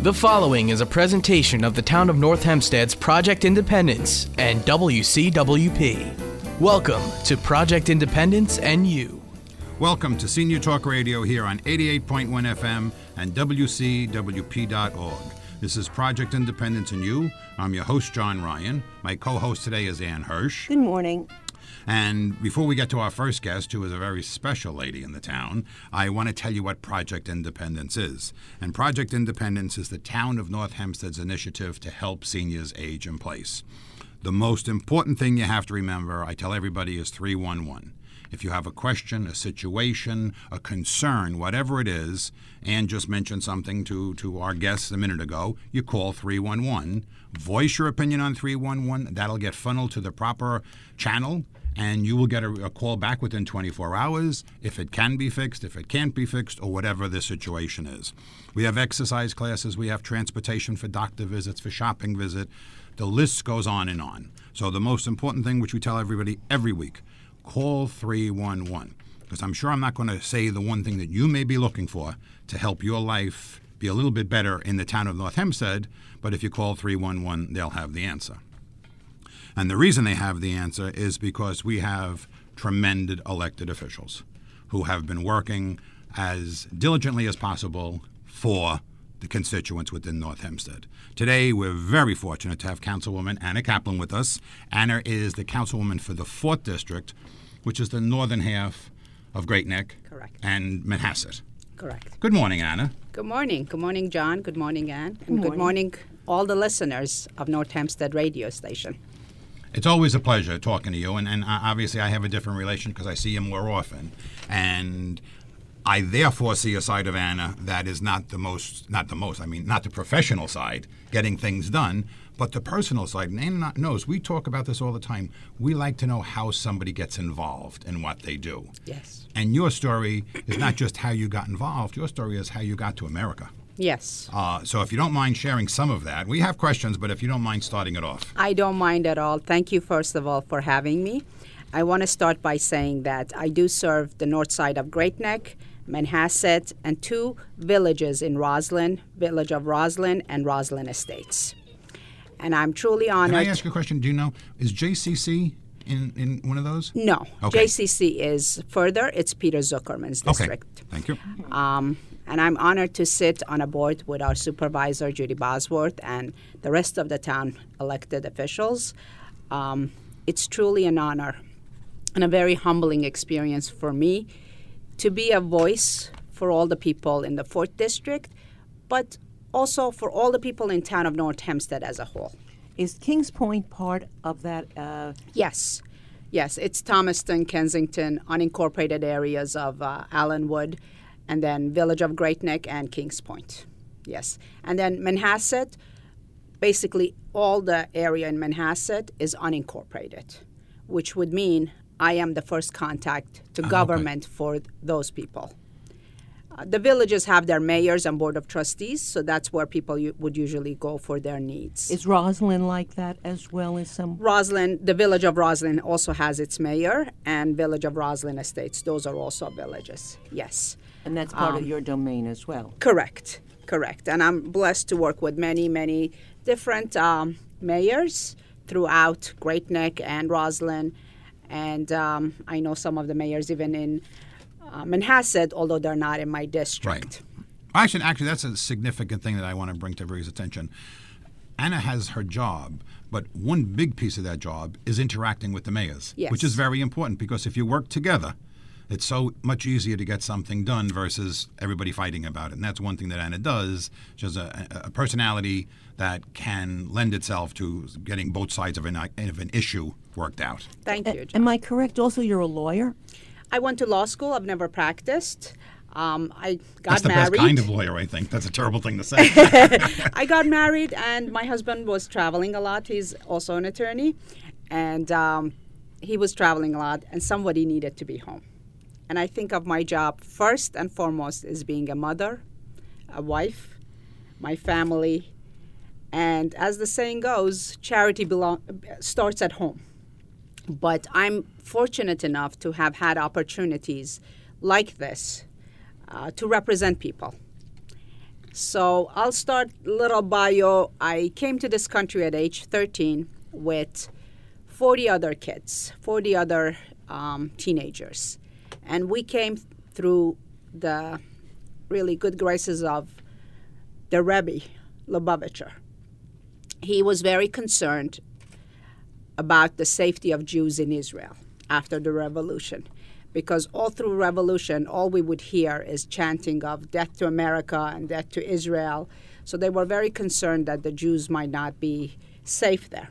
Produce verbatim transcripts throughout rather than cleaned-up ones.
The following is a presentation of the Town of North Hempstead's Project Independence and W C W P. Welcome to Project Independence and You. Welcome to Senior Talk Radio here on eighty-eight point one F M and W C W P dot org. This is Project Independence and You. I'm your host, John Ryan. My co-host today is Ann Hirsch. Good morning. And before we get to our first guest, who is a very special lady in the town, I want to tell you what Project Independence is. And Project Independence is the Town of North Hempstead's initiative to help seniors age in place. The most important thing you have to remember, I tell everybody, is three one one. If you have a question, a situation, a concern, whatever it is, Ann just mentioned something to, to our guests a minute ago, you call three one one, voice your opinion on three one one, that'll get funneled to the proper channel, and you will get a, a call back within twenty-four hours if it can be fixed, if it can't be fixed, or whatever the situation is. We have exercise classes, we have transportation for doctor visits, for shopping visit. The list goes on and on. So the most important thing, which we tell everybody every week, call three one one. Because I'm sure I'm not going to say the one thing that you may be looking for to help your life be a little bit better in the town of North Hempstead, but if you call three one one, they'll have the answer. And the reason they have the answer is because we have tremendous elected officials who have been working as diligently as possible for the constituents within North Hempstead. Today, we're very fortunate to have Councilwoman Anna Kaplan with us. Anna is the councilwoman for the fourth District, which is the northern half of Great Neck. Correct. And Manhasset. Correct. Good morning, Anna. Good morning. Good morning, John. Good morning, Ann. And morning. good morning, all the listeners of North Hempstead radio station. It's always a pleasure talking to you, and, and obviously I have a different relation because I see you more often. And I therefore see a side of Anna that is not the most, not the most, I mean, not the professional side, getting things done, but the personal side. And Anna knows, we talk about this all the time. We like to know how somebody gets involved in what they do. Yes. And your story is not just how you got involved, your story is how you got to America. Yes. Uh, so if you don't mind sharing some of that, we have questions, but if you don't mind starting it off. I don't mind at all. Thank you, first of all, for having me. I want to start by saying that I do serve the north side of Great Neck, Manhasset, and two villages in Roslyn, Village of Roslyn and Roslyn Estates. And I'm truly honored. Can I ask you a question? Do you know, is J C C in, in one of those? No. Okay. J C C is further. It's Peter Zuckerman's district. Okay. Thank you. Um, and I'm honored to sit on a board with our supervisor, Judy Bosworth, and the rest of the town elected officials. Um, it's truly an honor and a very humbling experience for me to be a voice for all the people in the fourth District, but also for all the people in town of North Hempstead as a whole. Is Kings Point part of that? Uh... Yes. Yes, it's Thomaston, Kensington, unincorporated areas of uh, Allenwood, and then Village of Great Neck and Kings Point. Yes. And then Manhasset, basically all the area in Manhasset is unincorporated, which would mean I am the first contact to Oh, government okay. for those people. Uh, the villages have their mayors and board of trustees, so that's where people u- would usually go for their needs. Is Roslyn like that as well as some? Roslyn, the Village of Roslyn also has its mayor, and Village of Roslyn Estates. Those are also villages, yes. And that's part Um, of your domain as well. Correct, correct. And I'm blessed to work with many, many different um, mayors throughout Great Neck and Roslyn. And um, I know some of the mayors even in uh, Manhasset, although they're not in my district. Right. Actually, actually, that's a significant thing that I want to bring to everybody's attention. Anna has her job, but one big piece of that job is interacting with the mayors, Yes. which is very important because if you work together, it's so much easier to get something done versus everybody fighting about it. And that's one thing that Anna does. She has a, a personality that can lend itself to getting both sides of an, of an issue worked out. Thank you, A- John. Am I correct? Also, you're a lawyer? I went to law school. I've never practiced. Um, I got That's the married. best kind of lawyer, I think. That's a terrible thing to say. I got married, and my husband was traveling a lot. He's also an attorney, and um, he was traveling a lot, and somebody needed to be home. And I think of my job first and foremost as being a mother, a wife, my family, and as the saying goes, charity belong- starts at home. But I'm fortunate enough to have had opportunities like this uh, to represent people. So I'll start little bio. I came to this country at age thirteen with forty other kids, forty other um, teenagers. And we came through the really good graces of the Rebbe, Lubavitcher. He was very concerned about the safety of Jews in Israel after the revolution, because all through revolution, all we would hear is chanting of death to America and death to Israel. So they were very concerned that the Jews might not be safe there.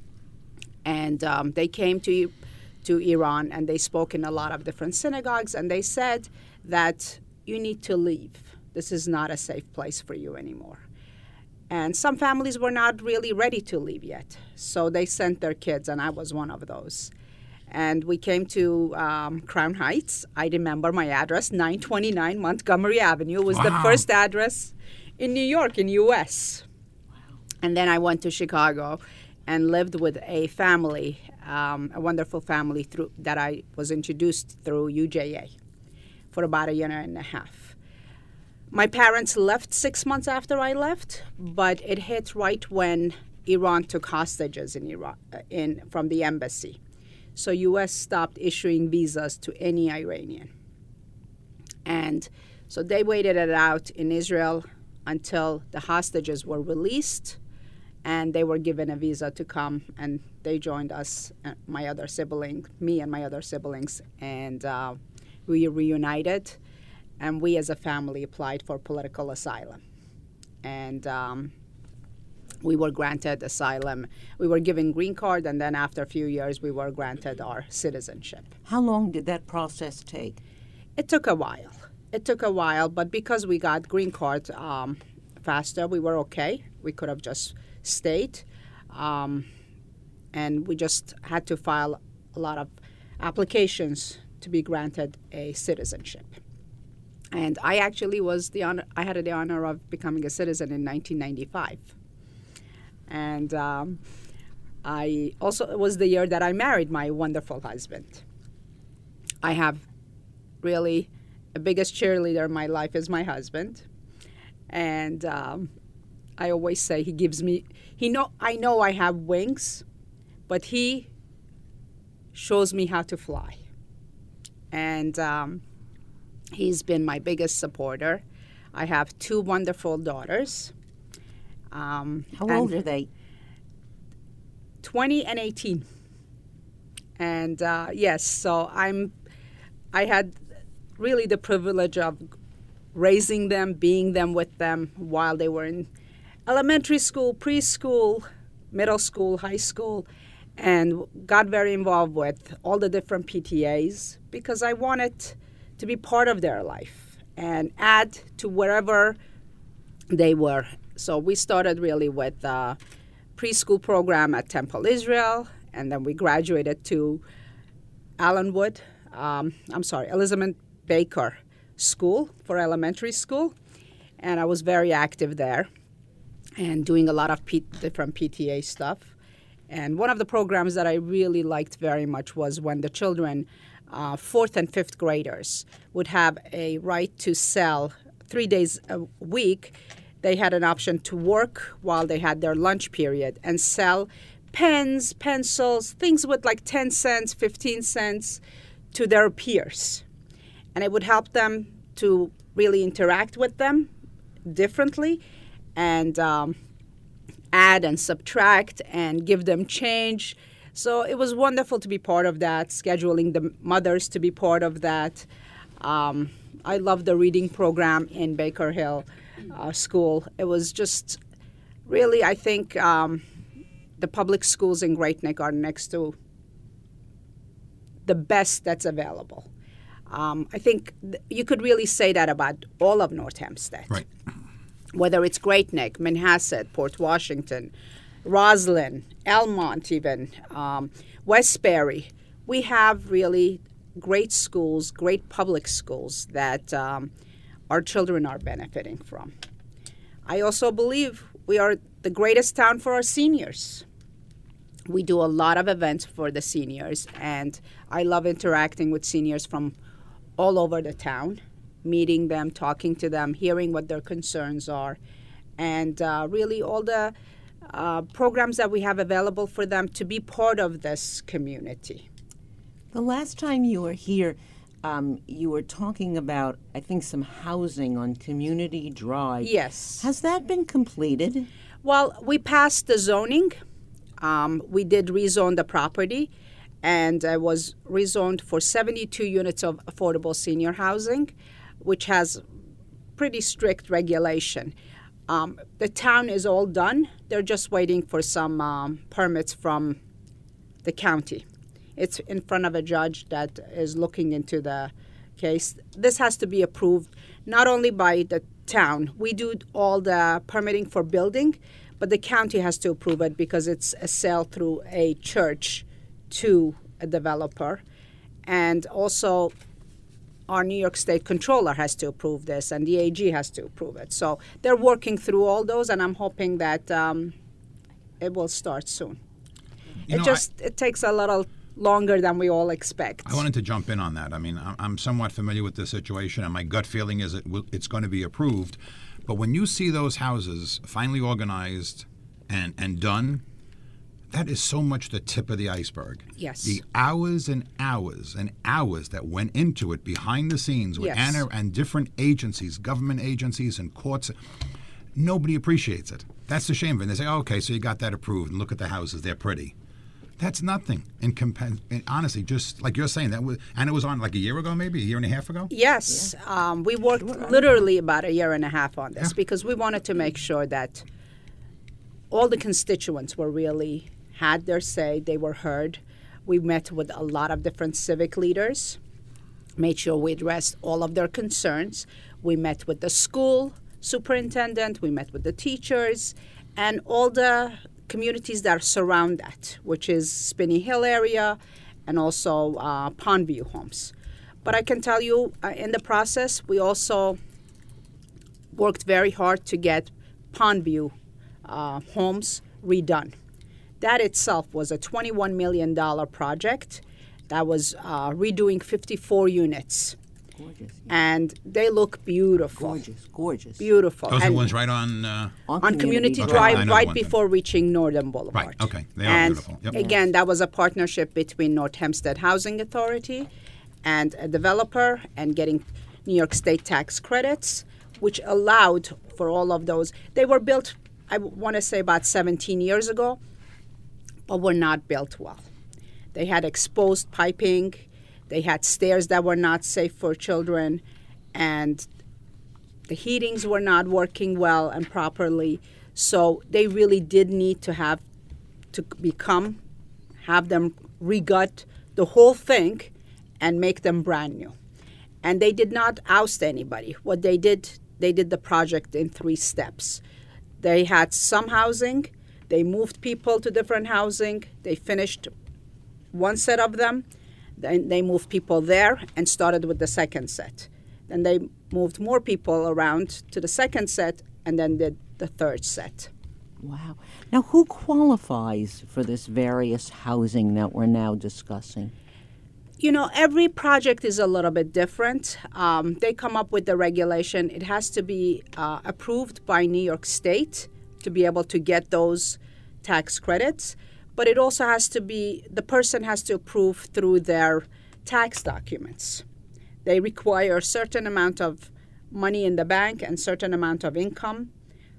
And um, they came to, to Iran, and they spoke in a lot of different synagogues, and they said that you need to leave. This is not a safe place for you anymore. And some families were not really ready to leave yet. So they sent their kids, and I was one of those. And we came to um, Crown Heights. I remember my address, nine twenty-nine Montgomery Avenue. It was Wow. the first address in New York, in U S Wow. And then I went to Chicago and lived with a family, um, a wonderful family through that I was introduced through U J A for about a year and a half. My parents left six months after I left, but it hit right when Iran took hostages in Iran, in from the embassy. So U S stopped issuing visas to any Iranian. And so they waited it out in Israel until the hostages were released, and they were given a visa to come, and they joined us, uh, my other sibling, me and my other siblings, and uh, we reunited, and we as a family applied for political asylum. And um, we were granted asylum. We were given green card, and then after a few years, we were granted our citizenship. How long did that process take? It took a while. It took a while, but because we got green card um, faster, we were okay. We could have just stayed, um, and we just had to file a lot of applications to be granted a citizenship. And I actually was the honor, I had the honor of becoming a citizen in nineteen ninety-five. And um, I also, it was the year that I married my wonderful husband. I have really, the biggest cheerleader in my life is my husband. And um, I always say he gives me, he know, I know I have wings, but he shows me how to fly. And um, he's been my biggest supporter. I have two wonderful daughters. Um, How old are they? twenty and eighteen. And uh, yes, so I'm, I had really the privilege of raising them, being them with them while they were in elementary school, preschool, middle school, high school, and got very involved with all the different P T As because I wanted to be part of their life and add to wherever they were. So we started really with a preschool program at Temple Israel, and then we graduated to Allenwood, um, I'm sorry, Elizabeth Baker School for elementary school, and I was very active there and doing a lot of P- different P T A stuff. And one of the programs that I really liked very much was when the children, uh, fourth and fifth graders, would have a right to sell three days a week. They had an option to work while they had their lunch period and sell pens, pencils, things with like ten cents, fifteen cents to their peers. And it would help them to really interact with them differently and um, add and subtract and give them change. So it was wonderful to be part of that, scheduling the mothers to be part of that. Um, I love the reading program in Baker Hill uh, School. It was just really, I think, um, the public schools in Great Neck are next to the best that's available. Um, I think th- you could really say that about all of North Hempstead. Right. Whether it's Great Neck, Manhasset, Port Washington, Roslyn, Elmont even, um, Westbury. We have really great schools, great public schools that um, our children are benefiting from. I also believe we are the greatest town for our seniors. We do a lot of events for the seniors, and I love interacting with seniors from all over the town, meeting them, talking to them, hearing what their concerns are, and uh, really all the uh, programs that we have available for them to be part of this community. The last time you were here, um, you were talking about, I think, some housing on Community Drive. Yes. Has that been completed? Well, we passed the zoning. Um, we did rezone the property, and it was rezoned for seventy-two units of affordable senior housing, which has pretty strict regulation. Um, the town is all done. They're just waiting for some um, permits from the county. It's in front of a judge that is looking into the case. This has to be approved not only by the town. We do all the permitting for building, but the county has to approve it because it's a sale through a church to a developer. And also, our New York State Controller has to approve this, and the A G has to approve it. So they're working through all those, and I'm hoping that um, it will start soon. You it know, just I, it takes a little longer than we all expect. I wanted to jump in on that. I mean, I'm- I'm somewhat familiar with this situation, and my gut feeling is it will, it's going to be approved. But when you see those houses finally organized and, and done, that is so much the tip of the iceberg. Yes. The hours and hours and hours that went into it behind the scenes with Yes. Anna and different agencies, government agencies and courts, nobody appreciates it. That's the shame of it. They say, oh, okay, so you got that approved, and look at the houses, they're pretty. That's nothing. In compa- and honestly, just like you're saying, that was, and it was on like a year ago, maybe a year and a half ago. Yes, um, we worked literally about a year and a half on this Yeah. because we wanted to make sure that all the constituents were really had their say, they were heard. We met with a lot of different civic leaders, made sure we addressed all of their concerns. We met with the school superintendent, we met with the teachers, and all the communities that surround that, which is Spinney Hill area and also uh, Pondview homes. But I can tell you, uh, in the process, we also worked very hard to get Pondview uh, homes redone. That itself was a twenty-one million dollars project that was uh, redoing fifty-four units. Gorgeous. And they look beautiful. Gorgeous, gorgeous. Beautiful. Those are And the ones right on. Uh, on Community Okay, I Drive, know the right ones. before reaching Northern Boulevard. Right, okay. They are and beautiful. Yep. Again, that was a partnership between North Hempstead Housing Authority and a developer and getting New York State tax credits, which allowed for all of those. They were built, I want to say, about seventeen years ago, but were not built well. They had exposed piping. They had stairs that were not safe for children, and the heatings were not working well and properly. So they really did need to have to become, have them regut the whole thing and make them brand new. And they did not oust anybody. What they did, they did the project in three steps. They had some housing, they moved people to different housing, they finished one set of them, then they moved people there and started with the second set. Then they moved more people around to the second set and then did the third set. Wow. Now, who qualifies for this various housing that we're now discussing? You know, every project is a little bit different. Um, they come up with the regulation. It has to be uh, approved by New York State to be able to get those tax credits. But it also has to be, the person has to approve through their tax documents. They require a certain amount of money in the bank and certain amount of income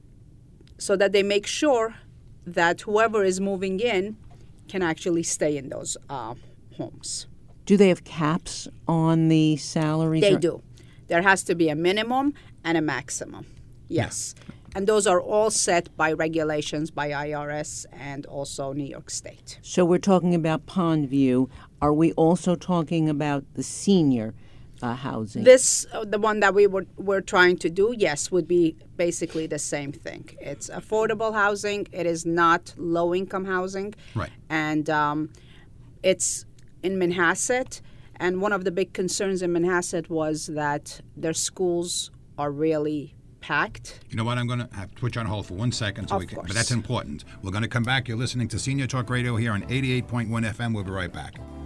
so that they make sure that whoever is moving in can actually stay in those uh, homes. Do they have caps on the salaries? They or- do. There has to be a minimum and a maximum. Yes. And those are all set by regulations by I R S and also New York State. So we're talking about Pondview. Are we also talking about the senior uh, housing? This, uh, the one that we were, were trying to do, yes, would be basically the same thing. It's affordable housing. It is not low-income housing. Right. And um, it's in Manhasset. And one of the big concerns in Manhasset was that their schools are really packed. You know what? I'm going to have to put you on hold for one second. So Of we can, course. But that's important. We're going to come back. You're listening to Senior Talk Radio here on eighty-eight point one F M. We'll be right back.